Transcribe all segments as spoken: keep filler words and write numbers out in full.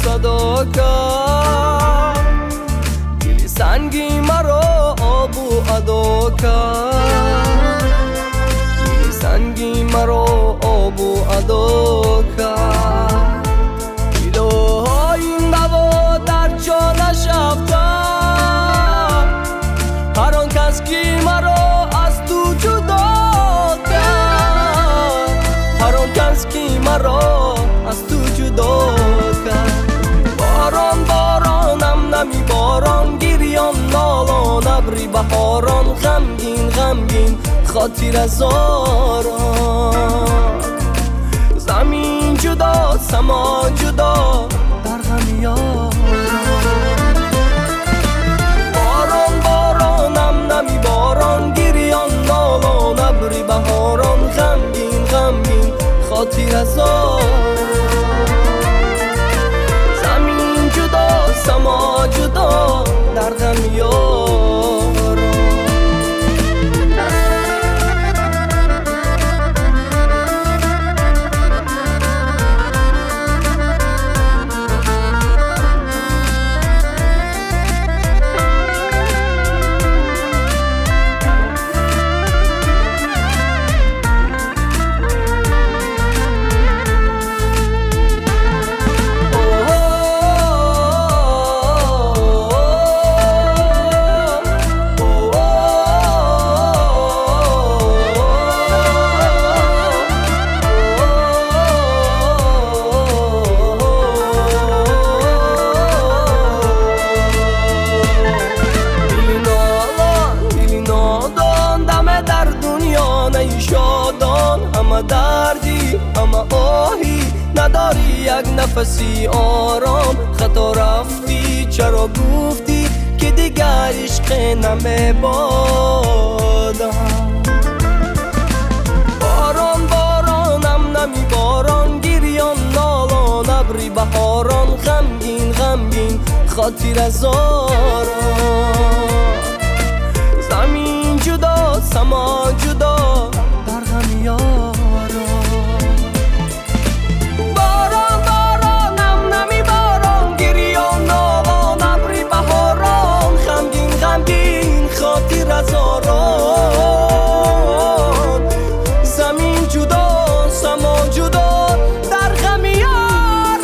صدا کرد، دل سنگی مرا آبو ادا کرد، دل سنگی مرا آبو ادا کرد. گلوهای این دوا در جانش افتاد، هر آن کس که مرا از تو جدا کرد، هر آن کس که مرا از تو جدا کرد. باران بارانم نمی باران، گریان نالان ابری بهاران، غمگین غمگین خاطر از آران. زمین جدا سما جدا در غم یاران. باران بارانم نمی باران، گریان نالان ابری بهاران، غمگین غمگین خاطر از آران. زمین جدا سما جدا در غم یاران. همه دردی همه آهی، نداری یک نفسی آرام. خطا رفتی چرا گفتی که دیگر عشق نمی بادم. باران بارانم نمی باران، گریان نالان ابری بهاران، غمگین غمگین خاطر از آران. زمین جدا سما جدا در غم یاران. باران بارانم نمی باران، گریان نالان ابری بهاران، غمگین غمگین خاطر از آران. زمین جدا سما جدا در غم یاران.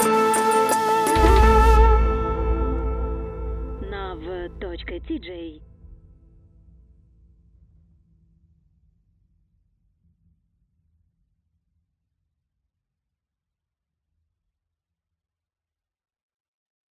nav точка ти джей